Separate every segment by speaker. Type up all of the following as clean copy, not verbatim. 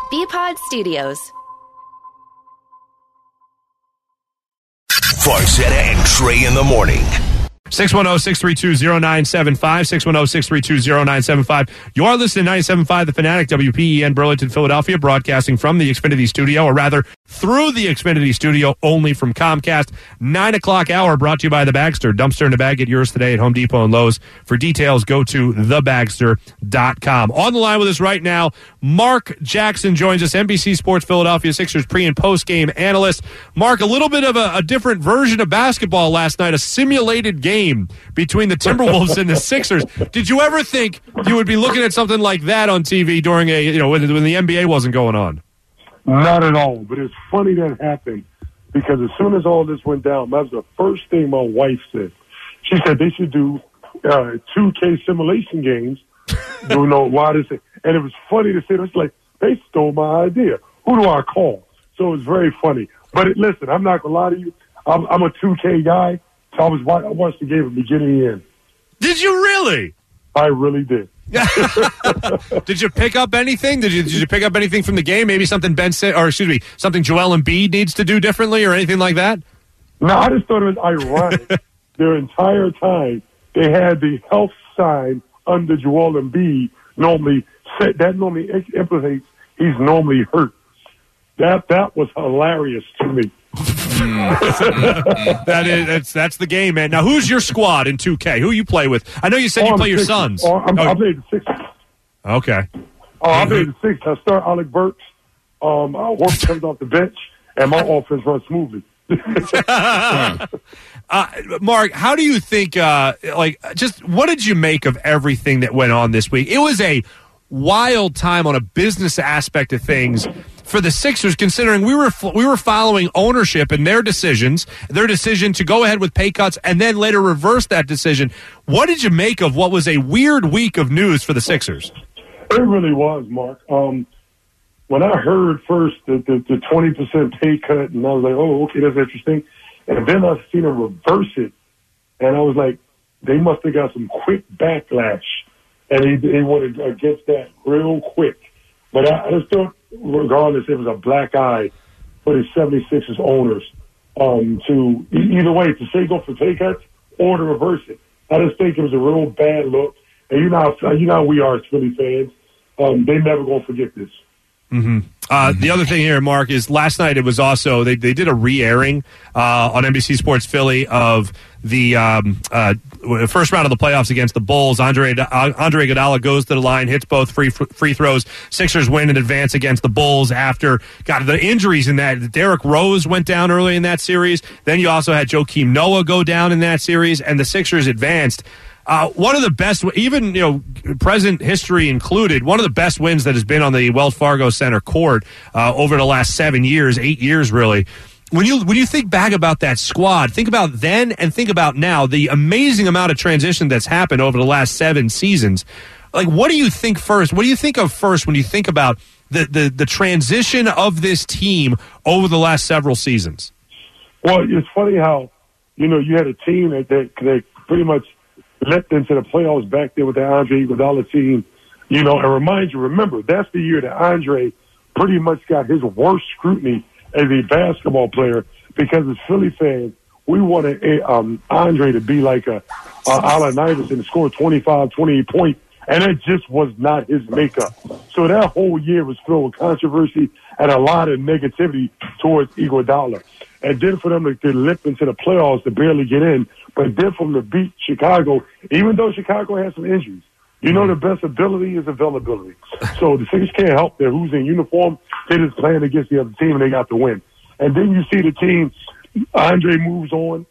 Speaker 1: BPod Studios.
Speaker 2: Farzetta and Trey in the morning.
Speaker 3: 610-632-0975, 610-632-0975. You are listening to 97.5 The Fanatic, WPEN, Burlington, Philadelphia, broadcasting from the Xfinity Studio, or rather, through the Xfinity Studio, only from Comcast. 9 o'clock hour brought to you by The Bagster. Dumpster in a bag. Get yours today at Home Depot and Lowe's. For details, go to thebagster.com. On the line with us right now, Mark Jackson joins us, NBC Sports Philadelphia Sixers pre- and post-game analyst. Mark, a little bit of a different version of basketball last night, a simulated game between the Timberwolves and the Sixers. Did you ever think you would be looking at something like that on TV during when the NBA wasn't going on?
Speaker 4: Not at all, but it's funny that happened because as soon as all this went down, that was the first thing my wife said. She said they should do 2K simulation games. You know why this? And it was funny to say. It's like they stole my idea. Who do I call? So it was very funny. But listen, I'm not gonna lie to you. I'm a 2K guy. So I watched the game from beginning to end.
Speaker 3: Did you really?
Speaker 4: I really did.
Speaker 3: Did you pick up anything? Did you pick up anything from the game? Maybe something something Joel Embiid needs to do differently, or anything like that?
Speaker 4: No, I just thought it was ironic. Their entire time they had the health sign under Joel Embiid. Normally implicates he's normally hurt. That was hilarious to me.
Speaker 3: That's the game, man. Now, who's your squad in 2K? Who you play with? I know you said you play your sons.
Speaker 4: I played the Sixers.
Speaker 3: Okay.
Speaker 4: I played the Sixers. I start Alec Burks. I work comes off the bench, and my offense runs smoothly.
Speaker 3: Mark, how do you think? What did you make of everything that went on this week? It was a wild time on a business aspect of things for the Sixers, considering we were following ownership and their decision to go ahead with pay cuts and then later reverse that decision. What did you make of what was a weird week of news for the Sixers?
Speaker 4: It really was, Mark. When I heard first the 20% pay cut, and I was like, oh, okay, that's interesting. And then I seen them reverse it, and I was like, they must have got some quick backlash, and they went against that real quick. But I just thought, regardless, it was a black eye for the 76ers owners to either way, to say go for pay cuts or to reverse it. I just think it was a real bad look. And you know how we are as Philly fans. They never going to forget this.
Speaker 3: Mm-hmm. The other thing here, Mark, is last night it was also they did a re-airing on NBC Sports Philly of the first round of the playoffs against the Bulls. Andre Iguodala goes to the line, hits both free throws. Sixers win in advance against the Bulls after the injuries in that. Derrick Rose went down early in that series. Then you also had Joakim Noah go down in that series, and the Sixers advanced. One of the best, even present history included, one of the best wins that has been on the Wells Fargo Center court over the last 8 years, really. When you think back about that squad, think about then and think about now, the amazing amount of transition that's happened over the last 7 seasons. Like, what do you think first? What do you think of first when you think about the transition of this team over the last several seasons?
Speaker 4: Well, it's funny how you had a team that pretty much leapt into the playoffs back there with the Andre Iguodala team, and remember, that's the year that Andre pretty much got his worst scrutiny as a basketball player, because as Philly fans, we wanted Andre to be like a Allen Iverson, score 25, 28 points, and it just was not his makeup. So that whole year was filled with controversy and a lot of negativity towards Iguodala. And then for them to limp into the playoffs to barely get in, but then from to beat Chicago, even though Chicago has some injuries, the best ability is availability. So the Sixers can't help that who's in uniform. They just playing against the other team, and they got the win. And then you see the team, Andre moves on,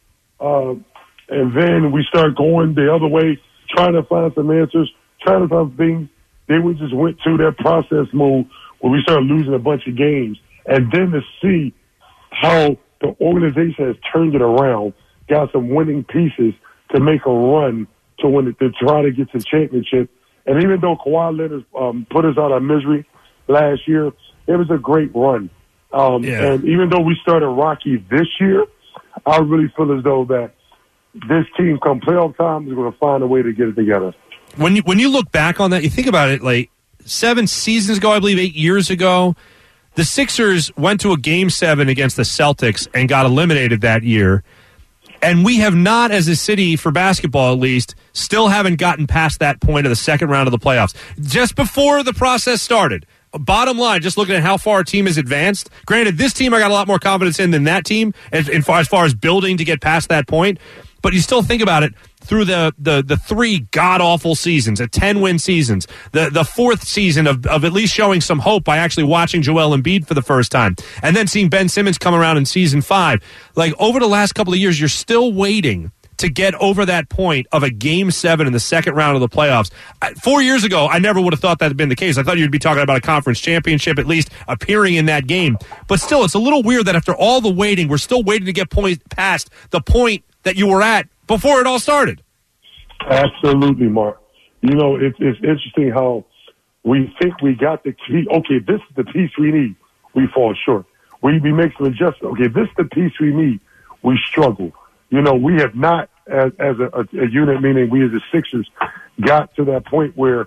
Speaker 4: and then we start going the other way, trying to find some answers, trying to find things. Then we just went to that process mode where we started losing a bunch of games. And then to see how the organization has turned it around, got some winning pieces to make a run to try to get to the championship. And even though Kawhi Leonard put us out of misery last year, it was a great run. And even though we started rocky this year, I really feel as though that this team, come playoff time, is going to find a way to get it together.
Speaker 3: When you look back on that, you think about it like 7 seasons ago, I believe 8 years ago, the Sixers went to a Game 7 against the Celtics and got eliminated that year. And we have not, as a city, for basketball at least, still haven't gotten past that point of the second round of the playoffs. Just before the process started, bottom line, just looking at how far a team has advanced. Granted, this team I got a lot more confidence in than that team as far as building to get past that point. But you still think about it through the 3 god-awful seasons, 10-win seasons, the 4th season of at least showing some hope by actually watching Joel Embiid for the first time, and then seeing Ben Simmons come around in season 5. Like, over the last couple of years, you're still waiting to get over that point of a Game 7 in the second round of the playoffs. 4 years ago, I never would have thought that had been the case. I thought you'd be talking about a conference championship, at least appearing in that game. But still, it's a little weird that after all the waiting, we're still waiting to get past the point that you were at before it all started.
Speaker 4: Absolutely, Mark. You know, it's interesting how we think we got the key. Okay, this is the piece we need. We fall short. We make some adjustments. Okay, this is the piece we need. We struggle. You know, we have not, as a unit, meaning we as the Sixers, got to that point where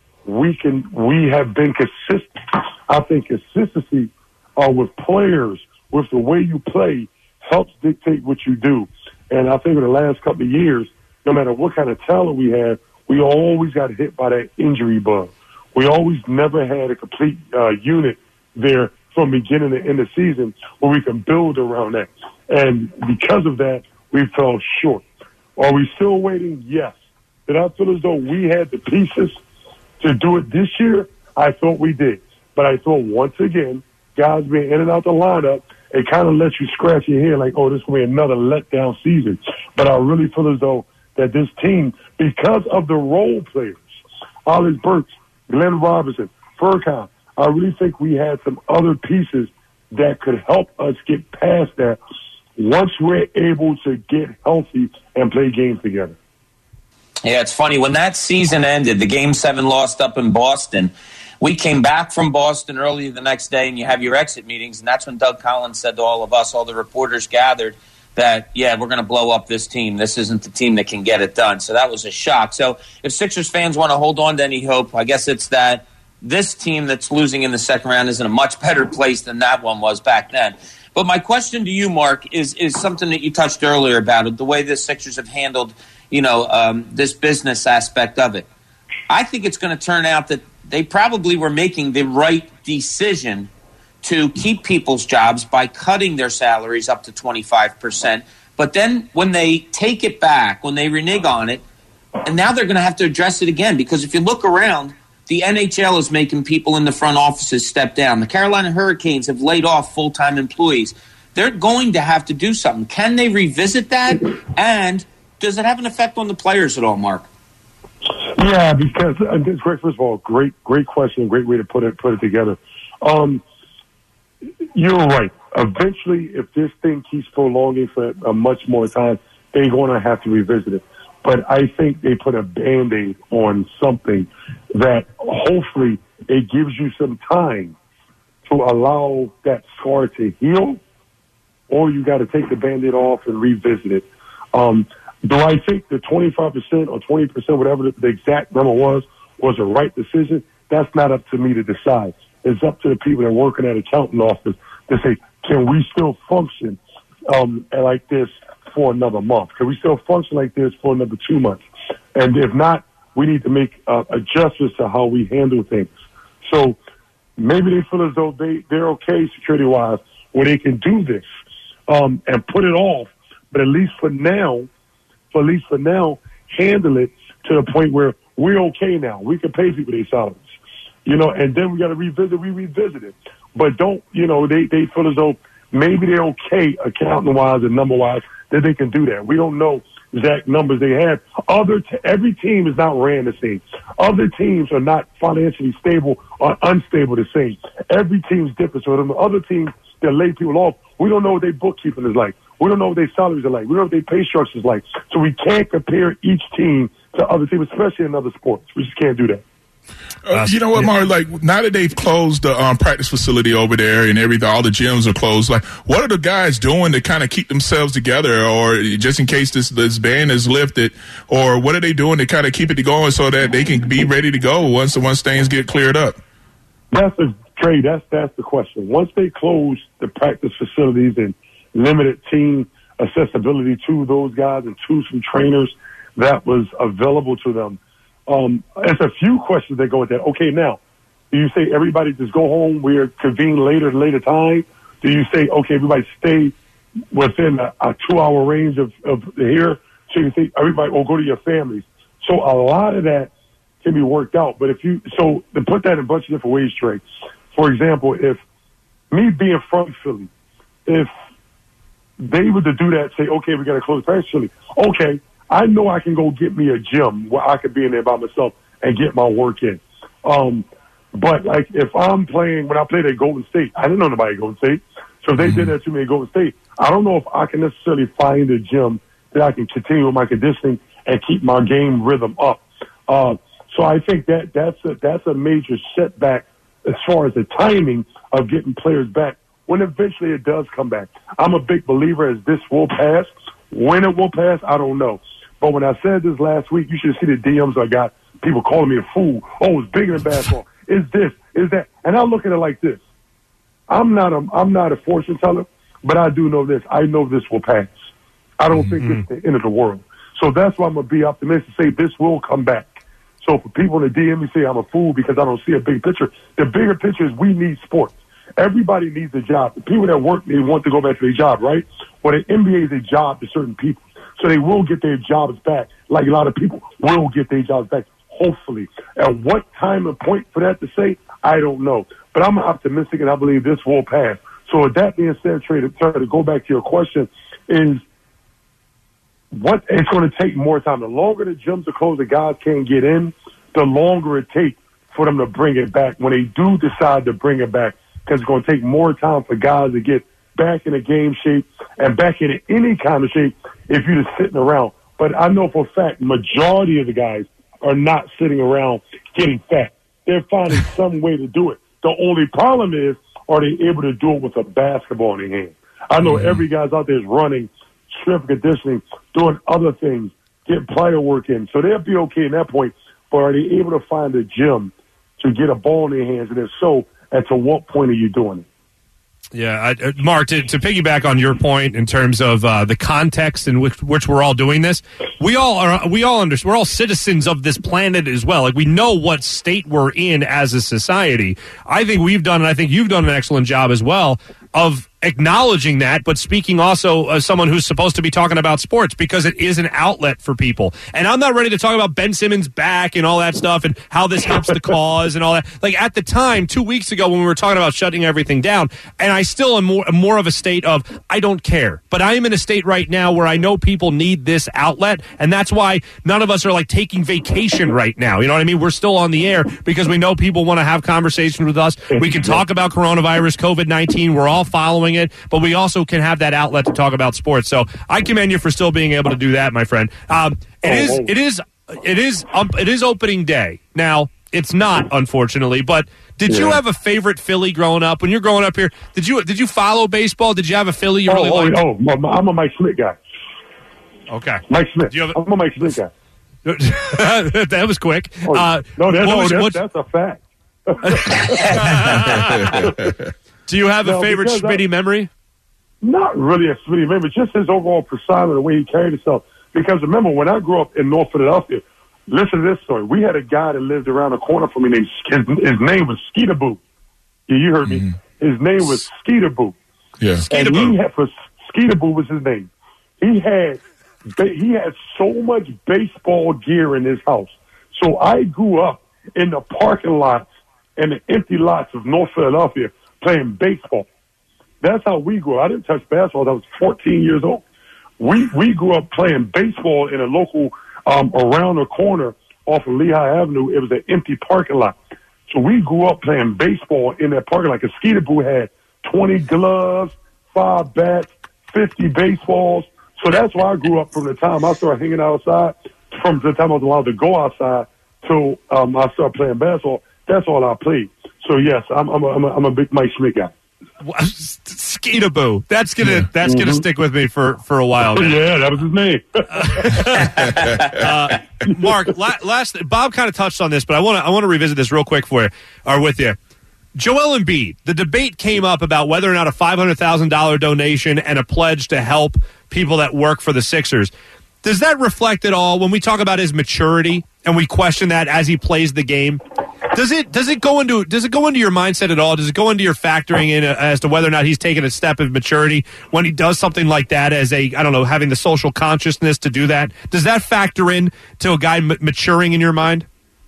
Speaker 4: we have been consistent. I think consistency with players, with the way you play, helps dictate what you do. And I think in the last couple of years, no matter what kind of talent we had, we always got hit by that injury bug. We always never had a complete unit there from beginning to end of the season where we can build around that. And because of that, we fell short. Are we still waiting? Yes. Did I feel as though we had the pieces to do it this year? I thought we did. But I thought, once again, guys being in and out the lineup, it kind of lets you scratch your head like, oh, this will be another letdown season. But I really feel as though that this team, because of the role players, Ollie Burks, Glenn Robinson, Furkan, I really think we had some other pieces that could help us get past that once we're able to get healthy and play games together.
Speaker 1: Yeah, it's funny. When that season ended, the Game 7 lost up in Boston, we came back from Boston early the next day, and you have your exit meetings, and that's when Doug Collins said to all of us, all the reporters gathered, that, yeah, we're going to blow up this team. This isn't the team that can get it done. So that was a shock. So if Sixers fans want to hold on to any hope, I guess it's that this team that's losing in the second round is in a much better place than that one was back then. But my question to you, Mark, is something that you touched earlier about it, the way the Sixers have handled, this business aspect of it. I think it's going to turn out that they probably were making the right decision to keep people's jobs by cutting their salaries up to 25%. But then when they take it back, when they renege on it, and now they're going to have to address it again, because if you look around, the NHL is making people in the front offices step down. The Carolina Hurricanes have laid off full-time employees. They're going to have to do something. Can they revisit that? And does it have an effect on the players at all, Mark?
Speaker 4: Yeah, because it's great. First of all, great question, great way to put it together. You're right. Eventually, if this thing keeps prolonging for much more time, they're going to have to revisit it. But I think they put a Band-Aid on something that hopefully it gives you some time to allow that scar to heal, or you got to take the Band-Aid off and revisit it. Do I think the 25% or 20%, whatever the exact number was the right decision? That's not up to me to decide. It's up to the people that work in that accounting office to say, can we still function like this for another month? Can we still function like this for another 2 months? And if not, we need to make adjustments to how we handle things. So maybe they feel as though they're okay security-wise where they can do this and put it off. But at least for now, handle it to the point where we're okay now. We can pay people their salaries. And then we got to revisit it. But don't, they feel as though maybe they're okay accounting-wise and number-wise that they can do that. We don't know exact numbers they have. Every team is not ran the same. Other teams are not financially stable or unstable the same. Every team's different. So the other teams that lay people off, we don't know what their bookkeeping is like. We don't know what their salaries are like. We don't know what their pay structure is like. So we can't compare each team to other teams, especially in other sports. We just can't do that.
Speaker 5: You know what, Mark? Like, now that they've closed the practice facility over there and everything, all the gyms are closed. Like, what are the guys doing to kind of keep themselves together, or just in case this ban is lifted, or what are they doing to kind of keep it going so that they can be ready to go once things get cleared up?
Speaker 4: That's the question. Once they close the practice facilities and limited team accessibility to those guys and to some trainers that was available to them, there's a few questions that go with that. Okay, now, do you say everybody just go home, we're convene later time? Do you say, okay, everybody stay within a 2-hour range of here? So you say everybody will go to your families. So a lot of that can be worked out. But to put that in a bunch of different ways, Trey, for example, if me being from Philly, if they were to do that, say, okay, we got to close practice facility. Okay, I know I can go get me a gym where I could be in there by myself and get my work in. But like if I'm playing, when I played at Golden State, I didn't know nobody at Golden State. So if they did that to me at Golden State, I don't know if I can necessarily find a gym that I can continue with my conditioning and keep my game rhythm up. So I think that's a major setback as far as the timing of getting players back when eventually it does come back. I'm a big believer as this will pass. When it will pass, I don't know. But when I said this last week, you should see the DMs I got. People calling me a fool. Oh, it's bigger than basketball. Is this? Is that? And I look at it like this. I'm not a fortune teller, but I do know this. I know this will pass. I don't think it's the end of the world. So that's why I'm going to be optimistic, say this will come back. So for people in the DM, you say I'm a fool because I don't see a big picture. The bigger picture is we need sports. Everybody needs a job. The people that work, they want to go back to their job, right? Well, the NBA is a job to certain people. So they will get their jobs back, like a lot of people will get their jobs back, hopefully. At what time and point for that to say, I don't know. But I'm optimistic, and I believe this will pass. So with that being said, Trey, to go back to your question, is what it's going to take more time. The longer the gyms are closed, the guys can't get in, the longer it takes for them to bring it back. When they do decide to bring it back, because it's going to take more time for guys to get back in a game shape and back in any kind of shape if you're just sitting around. But I know for a fact, majority of the guys are not sitting around getting fat. They're finding some way to do it. The only problem is, are they able to do it with a basketball in their hand? I know every guy's out there is running, strength conditioning, doing other things, getting player work in. So they'll be okay in that point. But are they able to find a gym to get a ball in their hands? And if so, and to what point are you doing it?
Speaker 3: Yeah, Mark, to piggyback on your point in terms of the context in which we're all doing this, we're all citizens of this planet as well. Like, we know what state we're in as a society. I think we've done, and I think you've done an excellent job as well of acknowledging that, but speaking also as someone who's supposed to be talking about sports, because it is an outlet for people. And I'm not ready to talk about Ben Simmons back and all that stuff and how this helps the cause and all that. Like, at the time, 2 weeks ago, when we were talking about shutting everything down, and I still am more of a state of, I don't care. But I am in a state right now where I know people need this outlet, and that's why none of us are like taking vacation right now. You know what I mean? We're still on the air because we know people want to have conversations with us. We can talk about coronavirus, COVID-19. We're all following it, but we also can have that outlet to talk about sports. So I commend you for still being able to do that, my friend. It is opening day. Now, it's not, unfortunately, but did you have a favorite Philly growing up? When you're growing up here, did you follow baseball? Did you have a Philly you really liked?
Speaker 4: I'm a Mike Schmidt guy.
Speaker 3: Okay.
Speaker 4: Mike Schmidt. I'm a Mike Schmidt guy.
Speaker 3: That was quick.
Speaker 4: That's a fact.
Speaker 3: Do you have a favorite Schmitty memory?
Speaker 4: Not really a Schmitty memory, just his overall persona, the way he carried himself. Because remember, when I grew up in North Philadelphia, listen to this story. We had a guy that lived around the corner from me named, his name was Skeeter Boo. Yeah, you heard me. His name was Skeeter Boo.
Speaker 5: Yeah.
Speaker 4: Skeeter Boo. Skeeter Boo was his name. He had so much baseball gear in his house. So I grew up in the parking lots and the empty lots of North Philadelphia playing baseball. That's how we grew up. I didn't touch basketball until I was 14 years old. We grew up playing baseball in a local around the corner off of Lehigh Avenue. It was an empty parking lot. So we grew up playing baseball in that parking lot. Skeeter Boo had 20 gloves, 5 bats, 50 baseballs. So that's why I grew up from the time I started hanging outside, from the time I was allowed to go outside till I started playing basketball. That's all I played. So yes, I'm a big Mike Schmidt guy.
Speaker 3: Skeetaboo. That's gonna stick with me for a while. Man.
Speaker 4: Yeah, that was his name.
Speaker 3: Mark, Bob kind of touched on this, but I want to revisit this real quick with you. Joel Embiid. The debate came up about whether or not a $500,000 donation and a pledge to help people that work for the Sixers. Does that reflect at all when we talk about his maturity and we question that as he plays the game? Does it go into your mindset at all? Does it go into your factoring in as to whether or not he's taken a step of maturity when he does something like that as having the social consciousness to do that? Does that factor in to a guy maturing in your mind?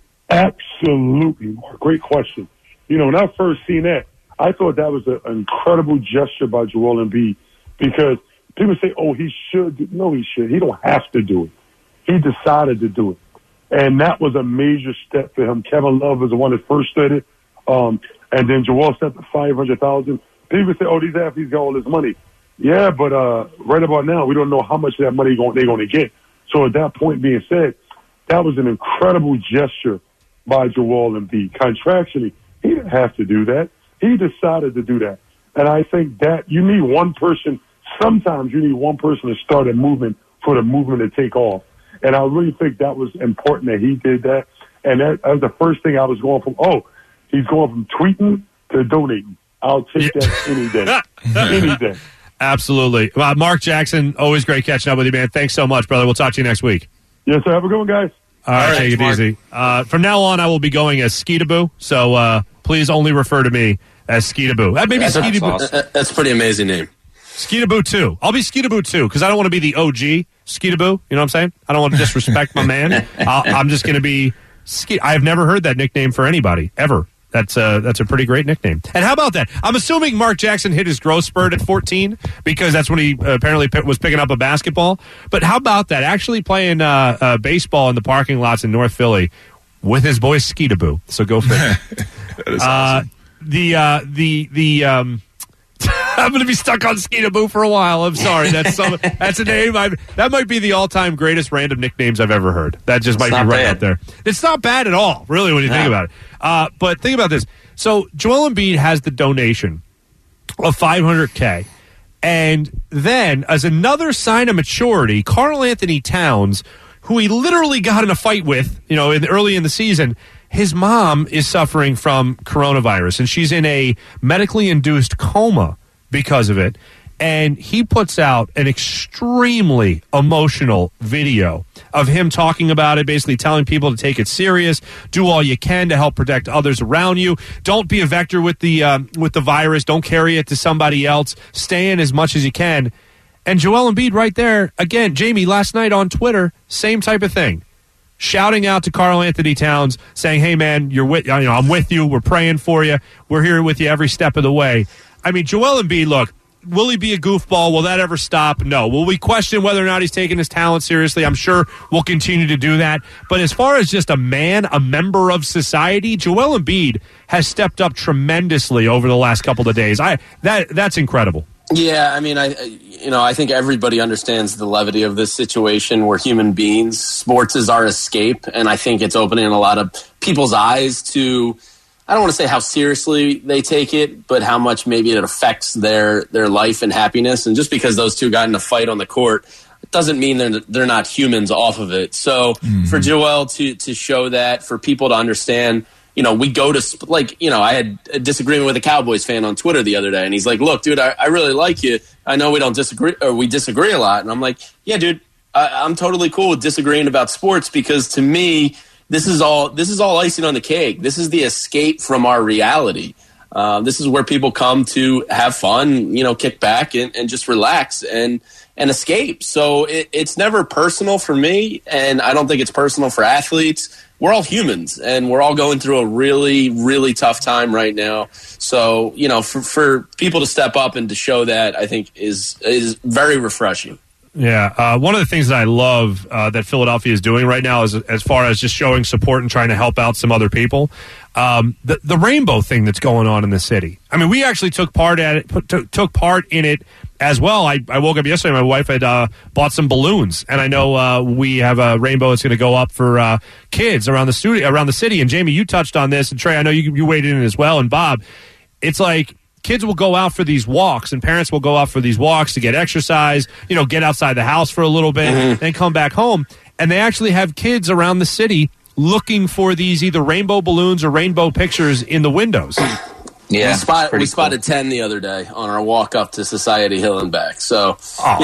Speaker 4: Absolutely, Mark. Great question. When I first seen that, I thought that was an incredible gesture by Joel Embiid because people say, "Oh, he should." No, he should. He don't have to do it. He decided to do it. And that was a major step for him. Kevin Love was the one that first did it. And then Joel stepped to $500,000. People say, "Oh, these athletes got all this money." Yeah, but right about now, we don't know how much of that money they're going to get. So at that point being said, that was an incredible gesture by Joel Embiid. Contractually, he didn't have to do that. He decided to do that. And I think that you need one person. Sometimes you need one person to start a movement for the movement to take off. And I really think that was important that he did that. And that was the first thing I was going from, he's going from tweeting to donating. I'll take that any day. Any day.
Speaker 3: Absolutely. Mark Jackson, always great catching up with you, man. Thanks so much, brother. We'll talk to you next week.
Speaker 4: Yes, sir. Have a good one, guys.
Speaker 3: All right, take it
Speaker 6: Mark.
Speaker 3: easy. From now on, I will be going as Skeetaboo, so please only refer to me as Skeetaboo. Maybe Skeetaboo.
Speaker 6: Awesome. That's a pretty amazing name.
Speaker 3: Skeetaboo 2. I'll be Skeetaboo 2 because I don't want to be the OG Skeetaboo. You know what I'm saying? I don't want to disrespect my man. I'm just going to be I've never heard that nickname for anybody, ever. That's a pretty great nickname. And how about that? I'm assuming Mark Jackson hit his growth spurt at 14 because that's when he apparently was picking up a basketball. But how about that? Actually playing baseball in the parking lots in North Philly with his boy Skeetaboo. So go figure.
Speaker 5: That is awesome.
Speaker 3: I'm going to be stuck on Skeetaboo for a while. I'm sorry. That's a name. That might be the all-time greatest random nicknames I've ever heard. That just might be right up there. It's not bad at all, really, when you think about it. But think about this. So Joel Embiid has the donation of $500K. And then, as another sign of maturity, Karl Anthony Towns, who he literally got in a fight with, early in the season, his mom is suffering from coronavirus, and she's in a medically induced coma because of it. And he puts out an extremely emotional video of him talking about it, basically telling people to take it serious, do all you can to help protect others around you. Don't be a vector with the virus. Don't carry it to somebody else. Stay in as much as you can. And Joel Embiid right there, again, Jamie, last night on Twitter, same type of thing. Shouting out to Karl Anthony Towns, saying, "Hey man, I'm with you. We're praying for you. We're here with you every step of the way." I mean, Joel Embiid, look, will he be a goofball? Will that ever stop? No. Will we question whether or not he's taking his talent seriously? I'm sure we'll continue to do that. But as far as just a member of society, Joel Embiid has stepped up tremendously over the last couple of days. That's incredible.
Speaker 6: Yeah, I mean, I think everybody understands the levity of this situation. We're human beings. Sports is our escape, and I think it's opening a lot of people's eyes to, I don't want to say how seriously they take it, but how much maybe it affects their life and happiness. And just because those two got in a fight on the court, it doesn't mean they're not humans off of it. So for Joel to show that, for people to understand, we go to, I had a disagreement with a Cowboys fan on Twitter the other day, and he's like, "Look, dude, I really like you. I know we don't disagree, or we disagree a lot." And I'm like, "Yeah, dude, I'm totally cool with disagreeing about sports because to me, this is all icing on the cake. This is the escape from our reality. This is where people come to have fun, kick back and just relax and escape. So it's never personal for me, and I don't think it's personal for athletes. We're all humans, and we're all going through a really, really tough time right now. So, for people to step up and to show that, I think is very refreshing.
Speaker 3: Yeah, one of the things that I love that Philadelphia is doing right now is as far as just showing support and trying to help out some other people. The rainbow thing that's going on in the city. I mean, we actually took part in it as well. I woke up yesterday. My wife had bought some balloons, and I know we have a rainbow that's going to go up for kids around the city. And Jamie, you touched on this, and Trey, I know you weighed in as well. And Bob, it's like kids will go out for these walks, and parents will go out for these walks to get exercise. Get outside the house for a little bit, then come back home, and they actually have kids around the city looking for these either rainbow balloons or rainbow pictures in the windows.
Speaker 6: Yeah, we spotted 10 the other day on our walk up to Society Hill and back. So,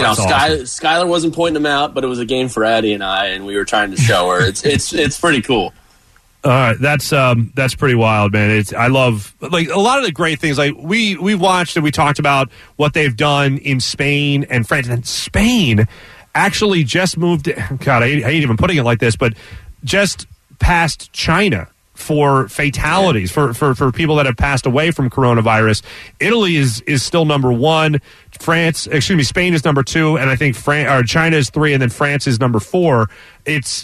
Speaker 6: Skylar wasn't pointing them out, but it was a game for Addie and I, and we were trying to show her. It's pretty cool.
Speaker 3: All right, that's pretty wild, man. I love a lot of the great things. Like we watched and we talked about what they've done in Spain and France. And Spain actually just moved. God, I hate even putting it like this, but just past China for fatalities, for people that have passed away from coronavirus. Italy is still number one. Spain is number two, and I think China is three, and then France is number four. It's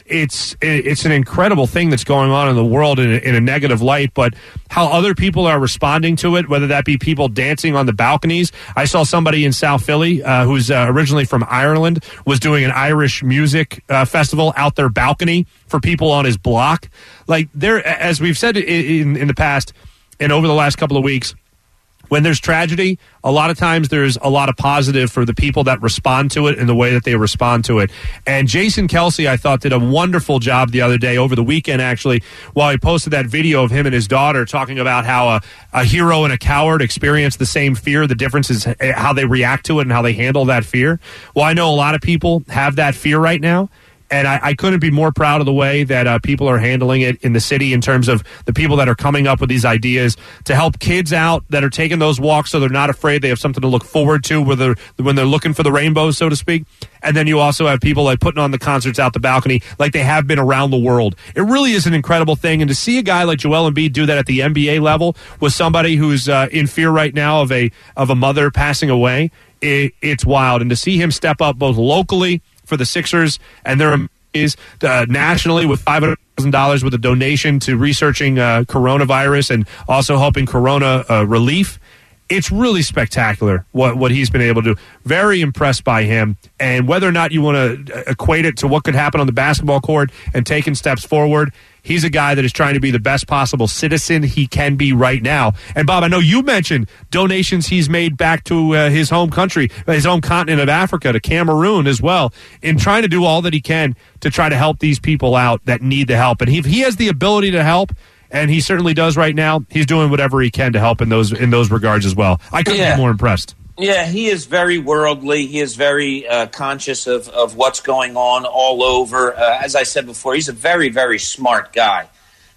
Speaker 3: an incredible thing that's going on in the world in a negative light, but how other people are responding to it, whether that be people dancing on the balconies. I saw somebody in South Philly who's originally from Ireland was doing an Irish music festival out their balcony for people on his block. Like there, as we've said in the past and over the last couple of weeks, when there's tragedy, a lot of times there's a lot of positive for the people that respond to it and the way that they respond to it. And Jason Kelce, I thought, did a wonderful job the other day, over the weekend, actually, while he posted that video of him and his daughter talking about how a hero and a coward experience the same fear. The difference is how they react to it and how they handle that fear. Well, I know a lot of people have that fear right now. And I couldn't be more proud of the way that people are handling it in the city in terms of the people that are coming up with these ideas to help kids out that are taking those walks so they're not afraid. They have something to look forward to when they're looking for the rainbows, so to speak. And then you also have people like putting on the concerts out the balcony like they have been around the world. It really is an incredible thing. And to see a guy like Joel Embiid do that at the NBA level with somebody who's in fear right now of a mother passing away, it's wild. And to see him step up both locally for the Sixers and their is nationally with $500,000 with a donation to researching coronavirus and also helping corona relief. It's really spectacular what he's been able to do. Very impressed by him. And whether or not you want to equate it to what could happen on the basketball court and taking steps forward, he's a guy that is trying to be the best possible citizen he can be right now. And, Bob, I know you mentioned donations he's made back to his home country, his home continent of Africa, to Cameroon as well, in trying to do all that he can to try to help these people out that need the help. And he has the ability to help, and he certainly does right now. He's doing whatever he can to help in those regards as well. I couldn't be more impressed.
Speaker 1: Yeah, he is very worldly. He is very conscious of what's going on all over. As I said before, he's a very, very smart guy.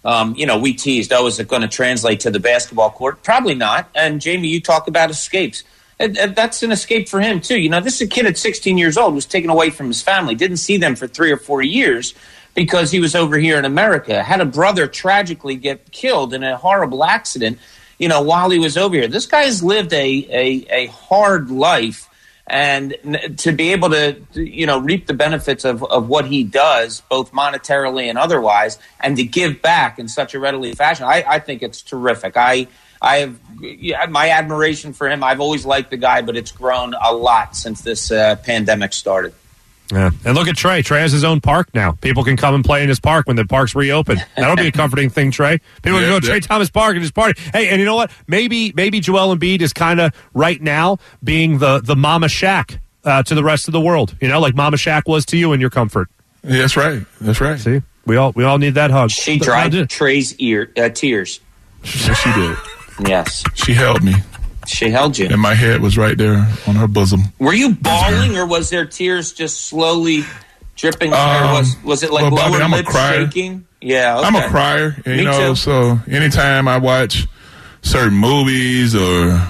Speaker 1: We teased, is it going to translate to the basketball court? Probably not. And, Jamie, you talk about escapes. That's an escape for him, too. This is a kid at 16 years old who was taken away from his family, didn't see them for 3 or 4 years because he was over here in America, had a brother tragically get killed in a horrible accident, while he was over here. This guy's lived a hard life, and to be able to, reap the benefits of what he does, both monetarily and otherwise, and to give back in such a readily fashion, I think it's terrific. I have my admiration for him. I've always liked the guy, but it's grown a lot since this pandemic started.
Speaker 3: Yeah, and look at Trey. Trey has his own park now. People can come and play in his park when the park's reopen. That'll be a comforting thing, Trey. People can go to Trey Thomas Park and just party. Hey, and you know what? Maybe Joel Embiid is kind of right now being the Mama Shaq to the rest of the world. Like Mama Shaq was to you in your comfort.
Speaker 5: Yeah, that's right. That's right.
Speaker 3: See, we all need that hug.
Speaker 1: She dried Trey's tears.
Speaker 5: Yes, she did.
Speaker 1: Yes,
Speaker 5: she held me.
Speaker 1: She held you.
Speaker 5: And my head was right there on her bosom.
Speaker 1: Were you bawling, or was there tears just slowly dripping? Or was it like lower
Speaker 5: Bobby,
Speaker 1: lip shaking? Yeah, okay.
Speaker 5: I'm a crier.
Speaker 1: Me too.
Speaker 5: So anytime I watch certain movies or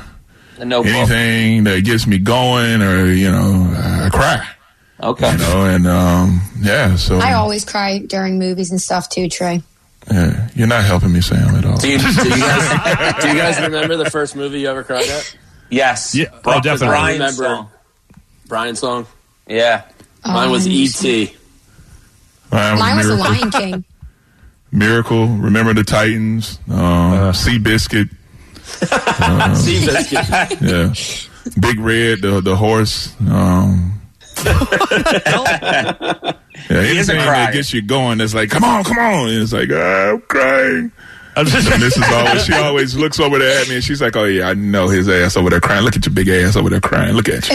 Speaker 5: anything that gets me going, or I cry.
Speaker 1: Okay.
Speaker 5: So
Speaker 7: I always cry during movies and stuff too, Trey.
Speaker 5: Yeah, you're not helping me, Sam, at all.
Speaker 6: Do you guys remember the first movie you ever cried at?
Speaker 1: Yes.
Speaker 3: Yeah. Oh, definitely.
Speaker 6: Brian's song?
Speaker 1: Yeah.
Speaker 6: Mine was E.T.
Speaker 7: Mine was The Lion King.
Speaker 5: Miracle, Remember the Titans, Seabiscuit.
Speaker 6: Seabiscuit.
Speaker 5: Yeah. Big Red, the horse. Yeah, anything that gets you going, it's like, come on. And it's like, I'm crying. And she always looks over there at me, and she's like, oh, yeah, I know his ass over there crying. Look at your big ass over there crying. Look at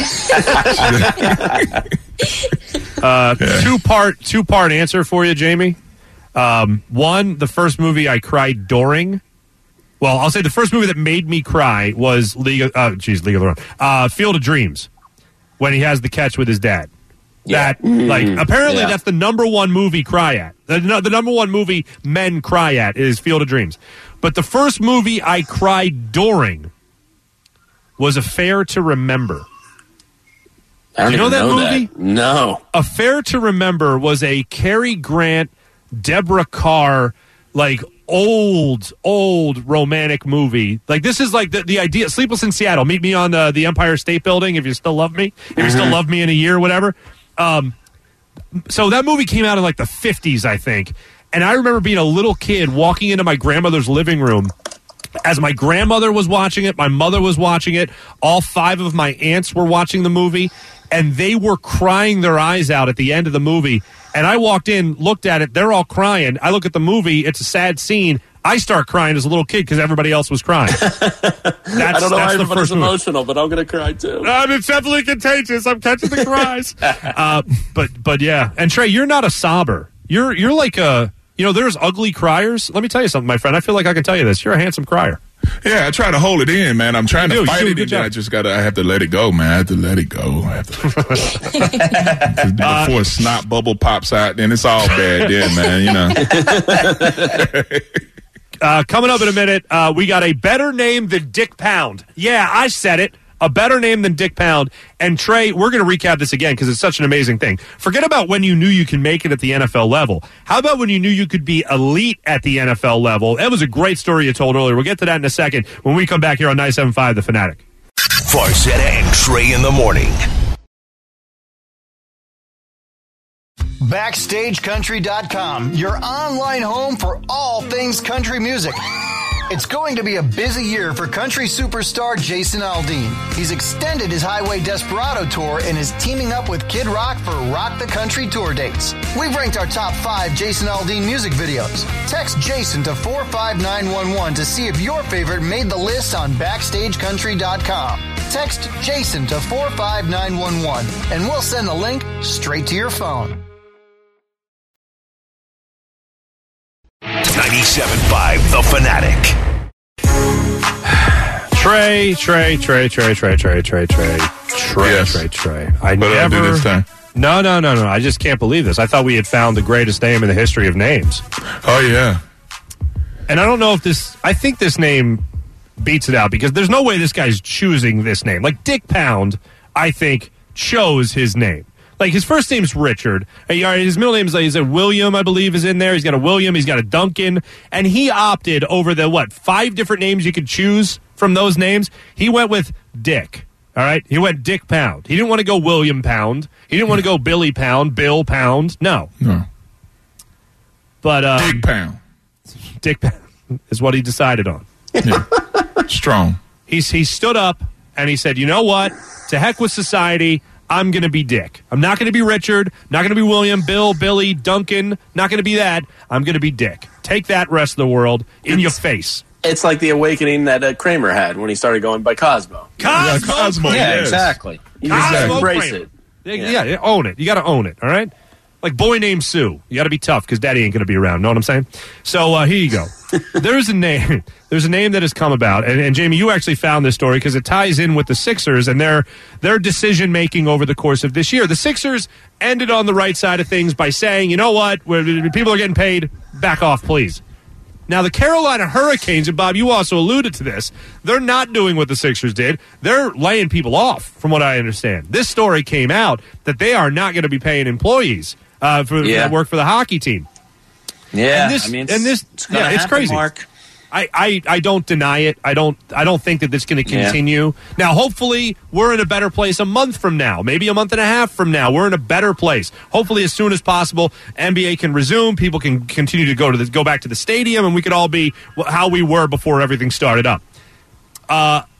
Speaker 5: you.
Speaker 3: Two-part answer for you, Jamie. One, the first movie I cried during. Well, I'll say the first movie that made me cry was League of Their Own. Field of Dreams, when he has the catch with his dad. Yeah. That, apparently that's the number one movie cry at. The number one movie men cry at is Field of Dreams. But the first movie I cried during was Affair to Remember.
Speaker 6: I don't
Speaker 3: that movie?
Speaker 6: That. No.
Speaker 3: Affair to Remember was a Cary Grant, Deborah Carr, old romantic movie. This is the idea. Sleepless in Seattle. Meet me on the Empire State Building if you still love me. If you still love me in a year, whatever. So that movie came out in the 50s, I think. And I remember being a little kid walking into my grandmother's living room as my grandmother was watching it, my mother was watching it, all 5 of my aunts were watching the movie, and they were crying their eyes out at the end of the movie. And I walked in, looked at it, they're all crying. I look at the movie, it's a sad scene. I start crying as a little kid because everybody else was crying.
Speaker 6: I don't know why everybody's emotional, but I'm going to cry too.
Speaker 3: It's definitely contagious. I'm catching the cries. But yeah. And Trey, you're not a sobber. You're like there's ugly criers. Let me tell you something, my friend. I feel like I can tell you this. You're a handsome crier.
Speaker 5: Yeah, I try to hold it in, man. I'm trying to fight it, and then I have to let it go, man. I have to let it go. Before a snot bubble pops out, then it's all bad then, man,
Speaker 3: Coming up in a minute, we got a better name than Dick Pound. Yeah, I said it. A better name than Dick Pound. And Trey, we're going to recap this again because it's such an amazing thing. Forget about when you knew you can make it at the NFL level. How about when you knew you could be elite at the NFL level? That was a great story you told earlier. We'll get to that in a second when we come back here on 97.5 The Fanatic.
Speaker 2: Farzetta and Trey in the morning.
Speaker 8: BackstageCountry.com, your online home for all things country music. It's going to be a busy year for country superstar Jason Aldean. He's extended his Highway Desperado tour and is teaming up with Kid Rock for Rock the Country tour dates. We've ranked our top 5 Jason Aldean music videos. Text Jason to 45911 to see if your favorite made the list on BackstageCountry.com. Text Jason to 45911 and we'll send the link straight to your phone.
Speaker 2: 97.5 The Fanatic.
Speaker 3: Trey. I never do this time. No. I just can't believe this. I thought we had found the greatest name in the history of names.
Speaker 5: Oh, yeah.
Speaker 3: And I don't know if this... I think this name beats it out because there's no way this guy's choosing this name. Dick Pound, I think, chose his name. His first name's Richard. His middle name is William, I believe, is in there. He's got a William. He's got a Duncan. And he opted over the, 5 different names you could choose from those names. He went with Dick. All right? He went Dick Pound. He didn't want to go William Pound. He didn't want to go Billy Pound, Bill Pound. No. But
Speaker 5: Dick Pound.
Speaker 3: Dick Pound is what he decided on.
Speaker 5: Yeah. Strong.
Speaker 3: He stood up and he said, you know what? To heck with society. I'm going to be Dick. I'm not going to be Richard, not going to be William, Bill, Billy, Duncan, not going to be that. I'm going to be Dick. Take that, rest of the world, in your face.
Speaker 6: It's like the awakening that Kramer had when he started going by Cosmo.
Speaker 3: Cosmo,
Speaker 1: yeah, exactly.
Speaker 6: You just embrace it.
Speaker 3: Yeah, own it. You got to own it, all right? Like Boy Named Sue. You got to be tough because Daddy ain't going to be around. Know what I'm saying? So here you go. There's a name. There's a name that has come about, and Jamie, you actually found this story because it ties in with the Sixers and their decision making over the course of this year. The Sixers ended on the right side of things by saying, you know what, people are getting paid. Back off, please. Now, the Carolina Hurricanes, and Bob, you also alluded to this, they're not doing what the Sixers did. They're laying people off, from what I understand. This story came out that they are not going to be paying employees that work for the hockey team.
Speaker 1: Yeah,
Speaker 3: it's crazy.
Speaker 1: Mark.
Speaker 3: I don't deny it. I don't think that it's going to continue. Yeah. Now, hopefully, we're in a better place a month from now, maybe a month and a half from now. We're in a better place. Hopefully, as soon as possible, NBA can resume. People can continue to go back to the stadium, and we could all be how we were before everything started up. But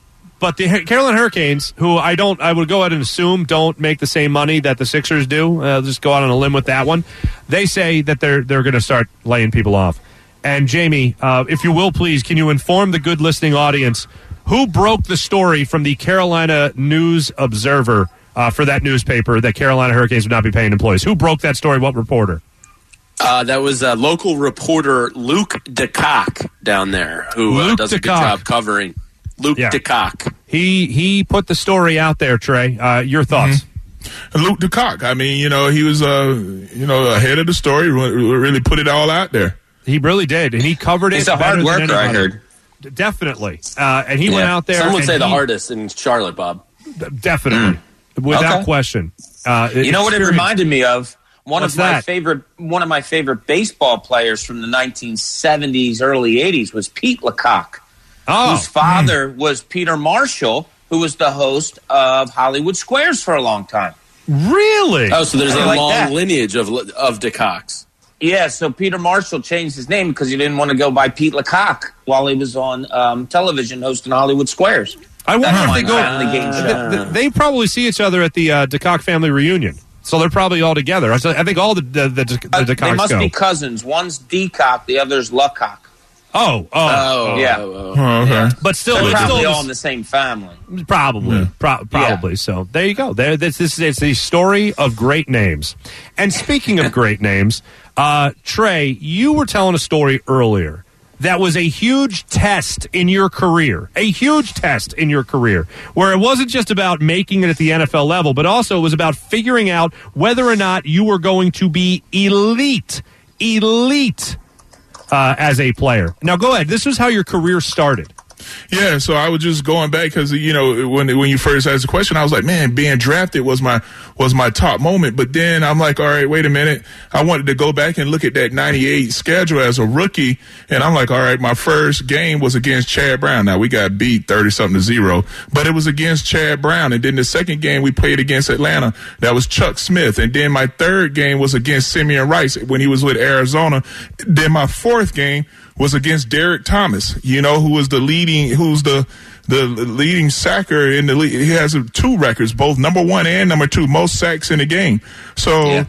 Speaker 3: But the Carolina Hurricanes, who I would go ahead and assume don't make the same money that the Sixers do. I'll just go out on a limb with that one. They say that they're going to start laying people off. And Jamie, if you will, please, can you inform the good listening audience who broke the story from the Carolina News Observer for that newspaper that Carolina Hurricanes would not be paying employees? Who broke that story? What reporter?
Speaker 6: That was local reporter Luke DeCock down there, who does a good job covering. Luke DeCock.
Speaker 3: He put the story out there, Trey. Your thoughts?
Speaker 5: Mm-hmm. Luke DeCock. I mean, he was ahead of the story. Really put it all out there.
Speaker 3: He really did, and he covered it.
Speaker 1: He's a hard worker, I heard.
Speaker 3: Definitely, and he went out there.
Speaker 6: Some would say the hardest in Charlotte, Bob.
Speaker 3: Definitely, without question.
Speaker 1: You know what it reminded me of? One of my favorite baseball players from the 1970s, early 80s was Pete Lecoq. Whose father was Peter Marshall, who was the host of Hollywood Squares for a long time.
Speaker 3: Really?
Speaker 6: Oh, so there's a long lineage of DeCocks.
Speaker 1: Yeah, so Peter Marshall changed his name because he didn't want to go by Pete Lecoq while he was on television hosting Hollywood Squares.
Speaker 3: I wonder if they go. They probably see each other at the DeCock family reunion. So they're probably all together. I think all the DeCocks
Speaker 1: they must be cousins. One's DeCock, the other's Lecoq.
Speaker 3: Oh,
Speaker 1: yeah.
Speaker 5: Okay.
Speaker 3: But still,
Speaker 1: they're
Speaker 3: it's
Speaker 1: probably
Speaker 3: still
Speaker 1: all in the same family.
Speaker 3: Probably, probably. So there you go. It's the story of great names. And speaking of great names, Trey, you were telling a story earlier that was a huge test in your career. A huge test in your career, where it wasn't just about making it at the NFL level, but also it was about figuring out whether or not you were going to be elite. As a player. Now, go ahead. This was how your career started.
Speaker 5: Yeah, so I was just going back because when you first asked the question, I was like, man, being drafted was my top moment. But then I'm like, all right, wait a minute. I wanted to go back and look at that 98 schedule as a rookie, and I'm like, all right, my first game was against Chad Brown. Now we got beat 30-0, but it was against Chad Brown. And then the second game we played against Atlanta, that was Chuck Smith. And then my third game was against Simeon Rice when he was with Arizona. Then my fourth game was against Derek Thomas, who was the leading sacker in the league. He has 2 records, both number 1 and number 2, most sacks in the game. So,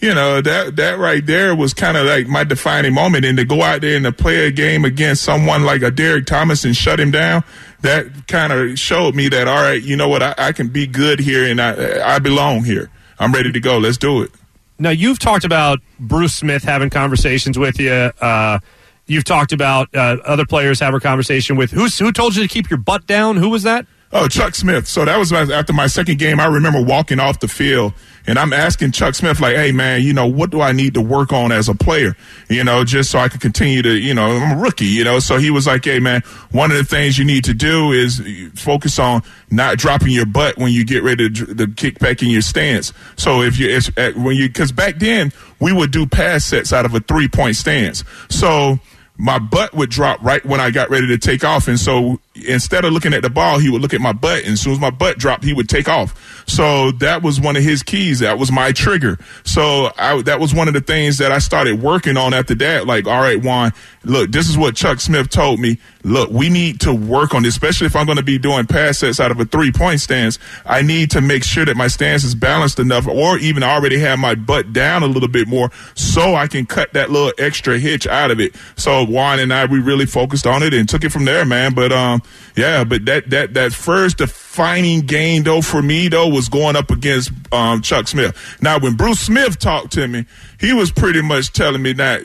Speaker 5: that right there was kind of like my defining moment. And to go out there and to play a game against someone like a Derek Thomas and shut him down, that kind of showed me that, all right, you know what, I can be good here and I belong here. I'm ready to go. Let's do it.
Speaker 3: Now, you've talked about Bruce Smith having conversations with you. You've talked about other players having a conversation with. Who told you to keep your butt down? Who was that?
Speaker 5: Oh, Chuck Smith. So that was after my second game. I remember walking off the field, and I'm asking Chuck Smith, like, hey, man, what do I need to work on as a player, just so I can continue to, I'm a rookie, So he was like, hey, man, one of the things you need to do is focus on not dropping your butt when you get ready to kick back in your stance. So because back then we would do pass sets out of a 3-point stance. So my butt would drop right when I got ready to take off. And so instead of looking at the ball, he would look at my butt. And as soon as my butt dropped, he would take off. So that was one of his keys. That was my trigger. So that was one of the things that I started working on after that. Like, all right, Juan, look, this is what Chuck Smith told me. Look, we need to work on this, especially if I'm going to be doing pass sets out of a 3-point stance. I need to make sure that my stance is balanced enough, or even already have my butt down a little bit more so I can cut that little extra hitch out of it. So Juan and I, we really focused on it and took it from there, man. But but that first defining game though for me though was going up against Chuck Smith. Now when Bruce Smith talked to me, he was pretty much telling me that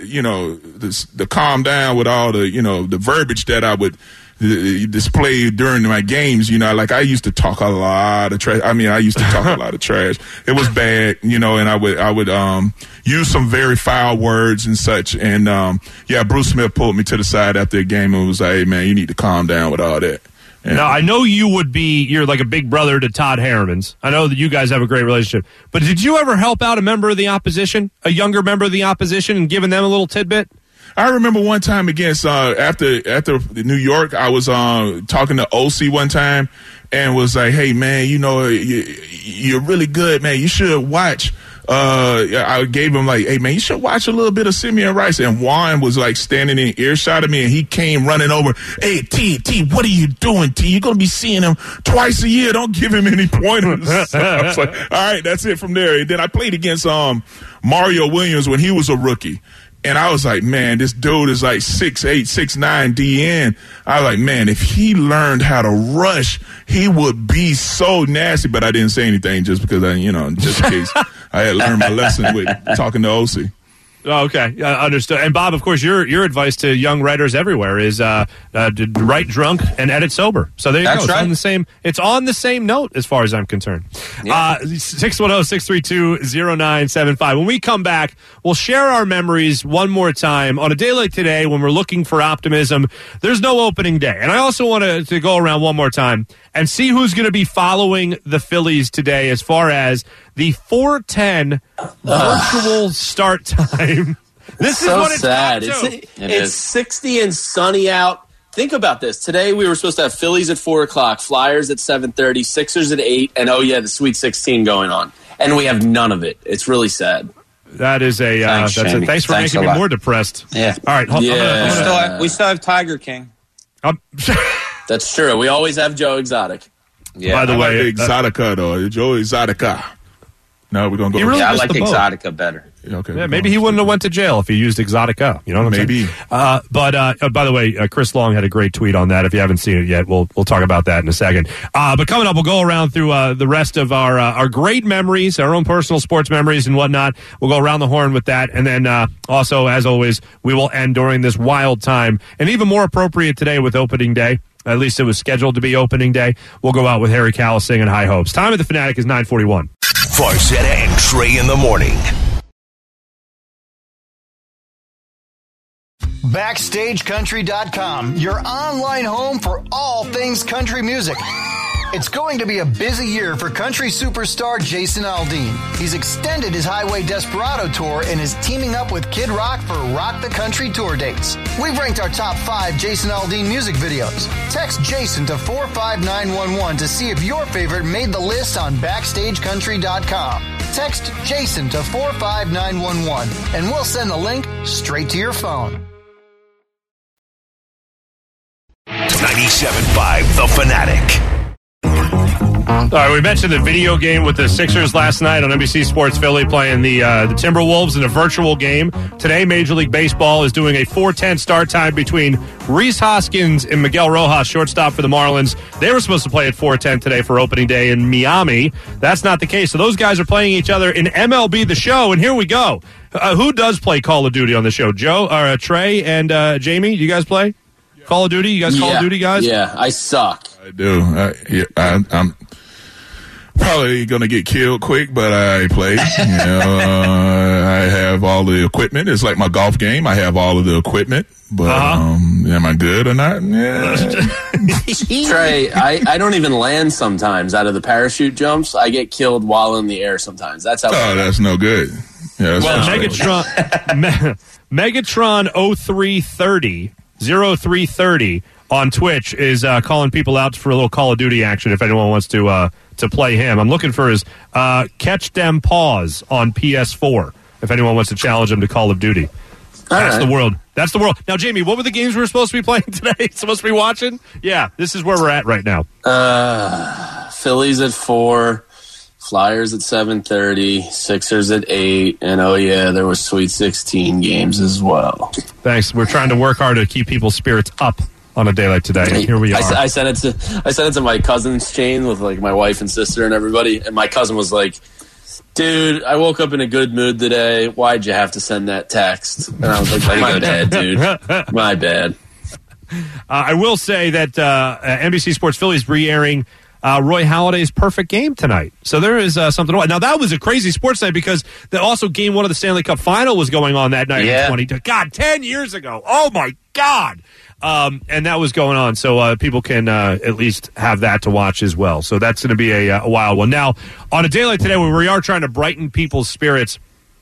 Speaker 5: the calm down with all the the verbiage that I would display during my games. Like I used to talk a lot of trash. I used to talk a lot of trash. It was bad, and I would use some very foul words and such. And Bruce Smith pulled me to the side after the game and was like, hey man, you need to calm down with all that.
Speaker 3: Now, I know you're like a big brother to Todd Herremans. I know that you guys have a great relationship. But did you ever help out a member of the opposition, a younger member of the opposition, and giving them a little tidbit?
Speaker 5: I remember one time against after New York, I was talking to OC one time and was like, "Hey man, you're really good, man. You should watch." I gave him like, "Hey man, you should watch a little bit of Simeon Rice." And Juan was like standing in earshot of me, and he came running over. "Hey T, what are you doing, T? You're gonna be seeing him twice a year. Don't give him any pointers." I was like, "All right, that's it from there." And then I played against Mario Williams when he was a rookie. And I was like, man, this dude is like 6'8", 6'9", DN. I was like, man, if he learned how to rush, he would be so nasty. But I didn't say anything just because just in case I had learned my lesson with talking to OC.
Speaker 3: Oh, okay, understood. And Bob, of course, your advice to young writers everywhere is write drunk and edit sober. So there you go.
Speaker 1: Right.
Speaker 3: It's on the same note as far as I'm concerned. Yeah. 610-632-0975. When we come back, we'll share our memories one more time on a day like today when we're looking for optimism. There's no opening day, and I also want to go around one more time and see who's going to be following the Phillies today as far as the 4:10 virtual start time. This is what it's
Speaker 6: sad. It's 60 and sunny out. Think about this. Today we were supposed to have Phillies at 4 o'clock, Flyers at 7:30, Sixers at 8, and the Sweet 16 going on. And we have none of it. It's really sad.
Speaker 3: That is thanks for making me more depressed.
Speaker 1: Yeah.
Speaker 3: All right.
Speaker 1: We still have Tiger King.
Speaker 6: That's true. We always have Joe Exotic.
Speaker 3: Yeah. By the way,
Speaker 5: Exotica though, Joe Exotica. No, we're gonna go.
Speaker 1: I like Exotica better.
Speaker 5: Okay.
Speaker 3: Yeah, maybe he wouldn't have went to jail if he used Exotica. You know what I'm saying? But by the way, Chris Long had a great tweet on that. If you haven't seen it yet, we'll talk about that in a second. But coming up, we'll go around through the rest of our great memories, our own personal sports memories and whatnot. We'll go around the horn with that, and then also, as always, we will end during this wild time, and even more appropriate today with opening day. At least it was scheduled to be opening day. We'll go out with Harry Kalas singing High Hopes. Time at the Fanatic is 9:41.
Speaker 2: Farzetta and Trey in the morning.
Speaker 8: BackstageCountry.com, your online home for all things country music. It's going to be a busy year for country superstar Jason Aldean. He's extended his Highway Desperado tour and is teaming up with Kid Rock for Rock the Country tour dates. We've ranked our top 5 Jason Aldean music videos. Text Jason to 45911 to see if your favorite made the list on BackstageCountry.com. Text Jason to 45911 and we'll send the link straight to your phone.
Speaker 2: 97.5 The Fanatic.
Speaker 3: All right, we mentioned the video game with the Sixers last night on NBC Sports Philly playing the Timberwolves in a virtual game. Today, Major League Baseball is doing a 4:10 start time between Rhys Hoskins and Miguel Rojas, shortstop for the Marlins. They were supposed to play at 4:10 today for opening day in Miami. That's not the case. So those guys are playing each other in MLB The Show, and here we go. Who does play Call of Duty on the show? Joe, or Trey, and Jamie? Do you guys play Call of Duty? You guys Call of Duty guys?
Speaker 6: Yeah, I suck.
Speaker 5: I do. I'm probably going to get killed quick, but I play. I have all the equipment. It's like my golf game. I have all of the equipment, but am I good or not? Yeah.
Speaker 6: Trey, I don't even land sometimes out of the parachute jumps. I get killed while in the air sometimes. That's how.
Speaker 5: Oh, that's no good. Yeah,
Speaker 3: Megatron 0330 on Twitch is calling people out for a little Call of Duty action if anyone wants to play him. I'm looking for his Catch Them Paws on PS4 if anyone wants to challenge him to Call of Duty. That's the world. That's the world. Now, Jamie, what were the games we were supposed to be playing today? Supposed to be watching? Yeah, this is where we're at right now.
Speaker 6: Phillies at 4, Flyers at 7:30, Sixers at 8, and there were Sweet 16 games as well.
Speaker 3: Thanks. We're trying to work hard to keep people's spirits up on a day like today. And here we are.
Speaker 6: I sent it to my cousin's chain with like my wife and sister and everybody, and my cousin was like, "Dude, I woke up in a good mood today. Why'd you have to send that text?" And I was like, "My bad, dude. My bad."
Speaker 3: I will say that NBC Sports Philly is re-airing Roy Halladay's perfect game tonight. So there is something. Now, that was a crazy sports night because also Game 1 of the Stanley Cup Final was going on that night in 10 years ago. Oh, my God. And that was going on. So people can at least have that to watch as well. So that's going to be a wild one. Now, on a day like today where we are trying to brighten people's spirits,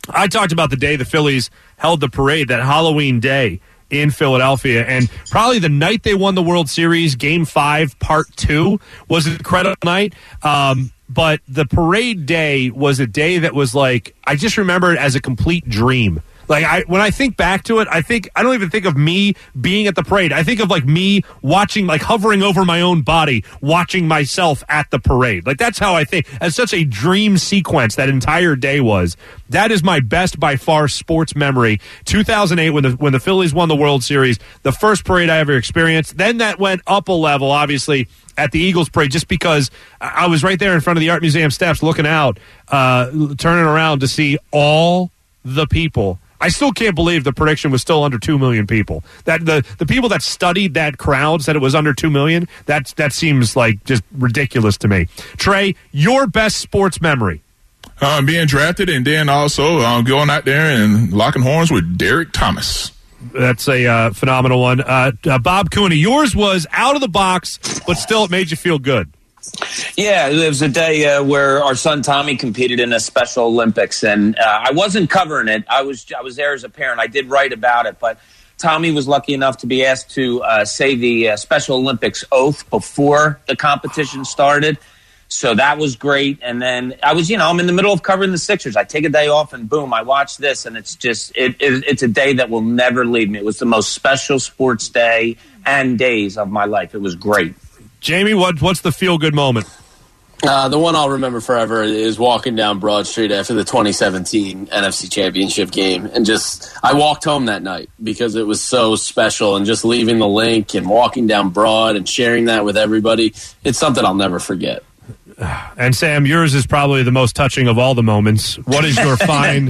Speaker 3: I talked about the day the Phillies held the parade, that Halloween day in Philadelphia, and probably the night they won the World Series, Game 5, Part 2, was an incredible night. But the parade day was a day that was like, I just remember it as a complete dream. Like, when I think back to it, I don't even think of me being at the parade. I think of, like, me watching, like, hovering over my own body, watching myself at the parade. Like, that's how I think. As such a dream sequence that entire day was. That is my best, by far, sports memory. 2008, when the Phillies won the World Series, the first parade I ever experienced. Then that went up a level, obviously, at the Eagles parade, just because I was right there in front of the Art Museum steps looking out, turning around to see all the people. I still can't believe the prediction was still under 2 million people. That the people that studied that crowd said it was under 2 million. That seems like just ridiculous to me. Trey, your best sports memory?
Speaker 5: Being drafted, and then also going out there and locking horns with Derek Thomas.
Speaker 3: That's a phenomenal one. Bob Cooney, yours was out of the box, but still it made you feel good.
Speaker 1: Yeah, it was a day where our son Tommy competed in a Special Olympics, and I wasn't covering it. I was there as a parent. I did write about it, but Tommy was lucky enough to be asked to say the Special Olympics oath before the competition started. So that was great. And then I'm in the middle of covering the Sixers. I take a day off and boom, I watch this, and it's just it's a day that will never leave me. It was the most special sports day and days of my life. It was great.
Speaker 3: Jamie, what's the feel-good moment?
Speaker 6: The one I'll remember forever is walking down Broad Street after the 2017 NFC Championship game. And I walked home that night because it was so special. And just leaving the link and walking down Broad and sharing that with everybody, it's something I'll never forget.
Speaker 3: And Sam, yours is probably the most touching of all the moments. What is your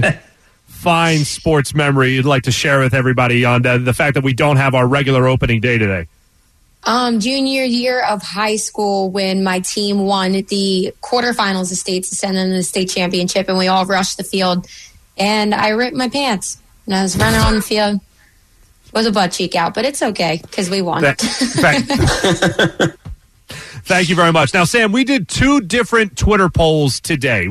Speaker 3: fine sports memory you'd like to share with everybody on the fact that we don't have our regular opening day today?
Speaker 7: Junior year of high school, when my team won the quarterfinals of states to send them to the state championship, and we all rushed the field, and I ripped my pants, and I was running on the field with a butt cheek out, but it's okay because we won.
Speaker 3: Thank you very much. Now, Sam, we did 2 different Twitter polls today.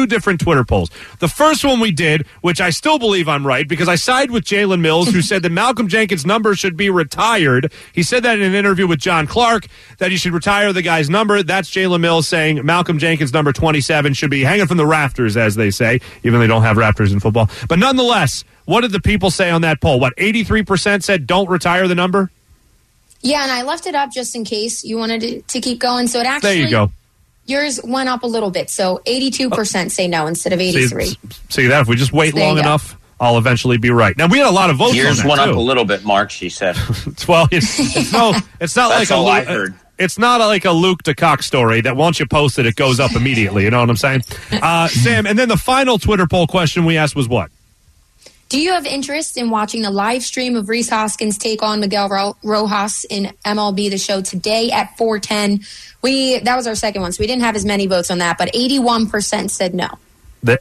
Speaker 3: The first one we did, which I still believe I'm right, because I sided with Jalen Mills, who said that Malcolm Jenkins' number should be retired. He said that in an interview with John Clark, that you should retire the guy's number. That's Jalen Mills saying Malcolm Jenkins' number 27 should be hanging from the rafters, as they say, even though they don't have rafters in football. But nonetheless, what did the people say on that poll? 83% said don't retire the number?
Speaker 7: Yeah, and I left it up just in case you wanted to keep going. So it actually,
Speaker 3: there you go.
Speaker 7: Yours went up a little bit. So 82% say no instead of 83.
Speaker 3: See that? If we just wait long enough, I'll eventually be right. Now, we had a lot of votes
Speaker 1: Yours
Speaker 3: on that,
Speaker 1: went
Speaker 3: too.
Speaker 1: up a little bit, Mark, she said.
Speaker 3: Well, it's not
Speaker 1: like all I heard.
Speaker 3: It's not like a Luke DeCock story that once you post it, it goes up immediately. You know what I'm saying? Sam, and then the final Twitter poll question we asked was what?
Speaker 7: Do you have interest in watching the live stream of Rhys Hoskins take on Miguel Rojas in MLB The Show today at 4:10? That was our second one, so we didn't have as many votes on that, but 81% said no.
Speaker 3: The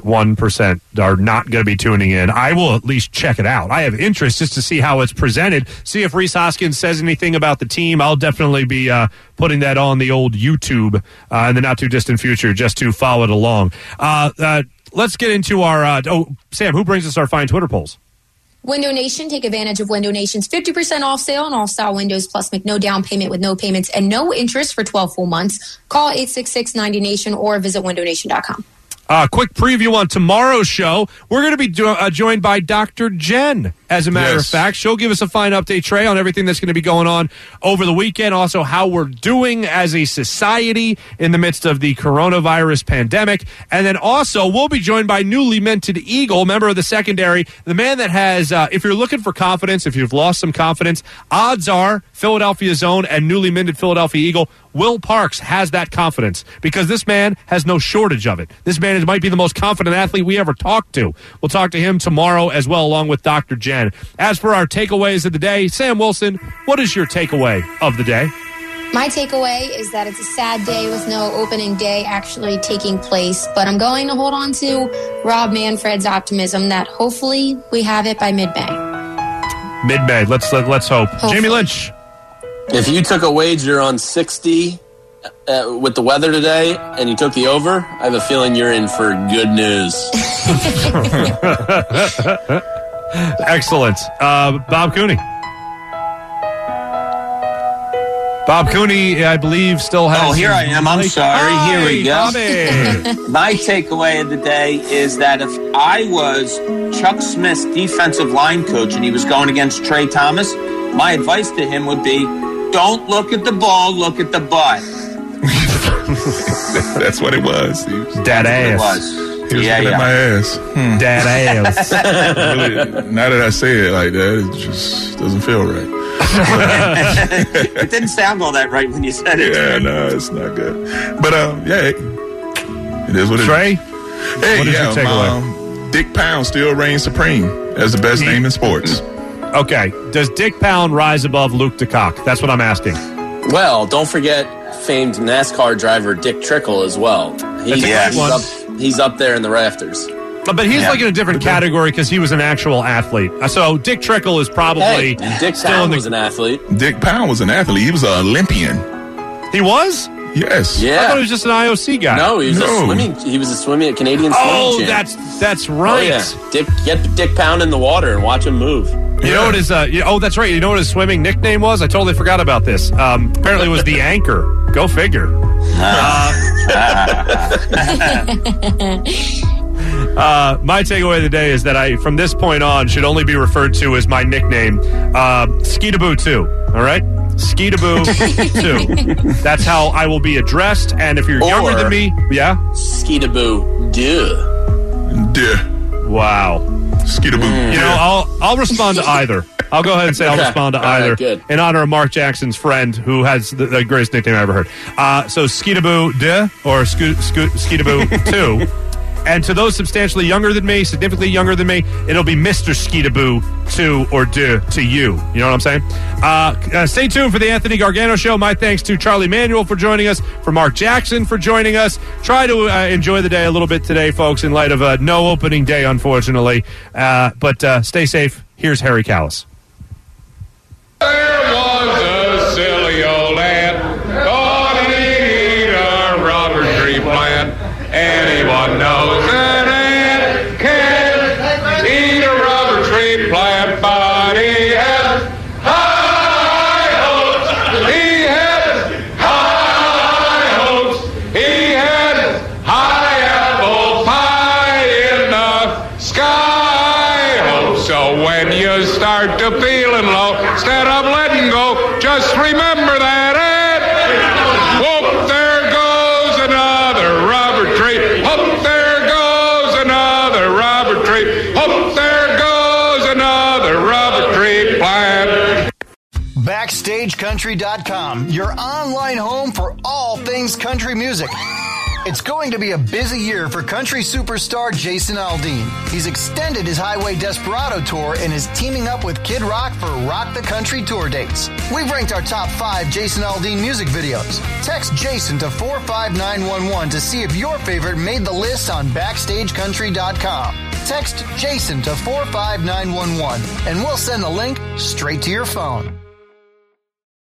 Speaker 3: 81% are not going to be tuning in. I will at least check it out. I have interest just to see how it's presented, see if Rhys Hoskins says anything about the team. I'll definitely be putting that on the old YouTube in the not-too-distant future just to follow it along. Let's get into our Sam, who brings us our fine Twitter polls?
Speaker 7: Window Nation. Take advantage of Window Nation's 50% off sale on all style windows, plus make no down payment with no payments and no interest for 12 full months. Call 866-90Nation or visit windownation.com.
Speaker 3: Quick preview on tomorrow's show. We're going to be joined by Dr. Jen, as a matter of fact. She'll give us a fine update, Trey, on everything that's going to be going on over the weekend. Also, how we're doing as a society in the midst of the coronavirus pandemic. And then also, we'll be joined by newly minted Eagle, member of the secondary, the man that has, if you're looking for confidence, if you've lost some confidence, odds are Philadelphia's own and newly minted Philadelphia Eagle, Will Parks, has that confidence because this man has no shortage of it. This man might be the most confident athlete we ever talked to. We'll talk to him tomorrow as well, along with Dr. Jen. As for our takeaways of the day, Sam Wilson, what is your takeaway of the day?
Speaker 7: My takeaway is that it's a sad day with no opening day actually taking place, but I'm going to hold on to Rob Manfred's optimism that hopefully we have it by mid-May.
Speaker 3: Mid-May. Let's hope.
Speaker 7: Hopefully.
Speaker 3: Jamie Lynch.
Speaker 6: If you took a wager on 60 with the weather today and you took the over, I have a feeling you're in for good news.
Speaker 3: Excellent. Bob Cooney. Bob Cooney, I believe, still has...
Speaker 1: Oh, here I am. I'm sorry.
Speaker 3: Hi,
Speaker 1: here we go.
Speaker 3: Bobby.
Speaker 1: My takeaway of the day is that if I was Chuck Smith's defensive line coach and he was going against Trey Thomas, my advice to him would be, don't look at the ball, look at the butt.
Speaker 5: That's what it was.
Speaker 3: Dead ass.
Speaker 5: He was looking at my ass.
Speaker 3: Dead ass.
Speaker 5: Really, now that I say it like that, it just doesn't feel right.
Speaker 1: It didn't sound all that right when you said it.
Speaker 5: Yeah, no, it's not good. But, yeah, it is what it
Speaker 3: Trey?
Speaker 5: is. Hey,
Speaker 3: what is your takeaway?
Speaker 5: Dick Pound still reigns supreme as the best name in sports.
Speaker 3: Okay. Does Dick Pound rise above Luke DeCock? That's what I'm asking.
Speaker 6: Well, don't forget famed NASCAR driver Dick Trickle as well. He's up there in the rafters.
Speaker 3: But he's like in a different category because he was an actual athlete. So Dick Trickle is probably
Speaker 6: Dick Pound was an athlete.
Speaker 5: Dick Pound was an athlete. He was an Olympian.
Speaker 3: He was?
Speaker 5: Yes.
Speaker 6: Yeah.
Speaker 3: I thought he was just an IOC guy.
Speaker 6: No, he was a swimming at Canadian swimming champ.
Speaker 3: that's right.
Speaker 6: Oh, yeah. Get Dick Pound in the water and watch him move.
Speaker 3: You know what his that's right. You know what his swimming nickname was? I totally forgot about this. Apparently it was the Anchor. Go figure. My takeaway of the day is that I, from this point on, should only be referred to as my nickname, Skeetaboo 2. All right? Skeetaboo 2. That's how I will be addressed. And if you're younger than me,
Speaker 6: Skeetaboo
Speaker 5: Duh.
Speaker 3: Wow.
Speaker 5: Skeetaboo.
Speaker 3: You know, I'll respond to either. I'll go ahead and say I'll respond to either in honor of Mark Jackson's friend who has the greatest nickname I ever heard. So Skeetaboo Duh or Skeetaboo 2. And to those substantially younger than me, significantly younger than me, it'll be Mr. Skeetaboo 2 or Duh to you. You know what I'm saying? Stay tuned for the Anthony Gargano Show. My thanks to Charlie Manuel for joining us, for Mark Jackson for joining us. Try to enjoy the day a little bit today, folks, in light of no opening day, unfortunately. But stay safe. Here's Harry Callis.
Speaker 9: There was a silly old ant, thought he'd eat a rubber tree plant. Anyone knows an ant can eat a rubber tree plant, but he has high hopes. He has high hopes. He has high apple pie in the sky hopes. So when you start to feeling low, instead of letting go, just remember that ant. Whoop, there goes another rubber tree. Whoop, there goes another rubber tree. Whoop, there goes another rubber tree plant.
Speaker 8: BackstageCountry.com, your online home for all things country music. It's going to be a busy year for country superstar Jason Aldean. He's extended his Highway Desperado tour and is teaming up with Kid Rock for Rock the Country tour dates. We've ranked our top 5 Jason Aldean music videos. Text Jason to 45911 to see if your favorite made the list on BackstageCountry.com. Text Jason to 45911 and we'll send the link straight to your phone.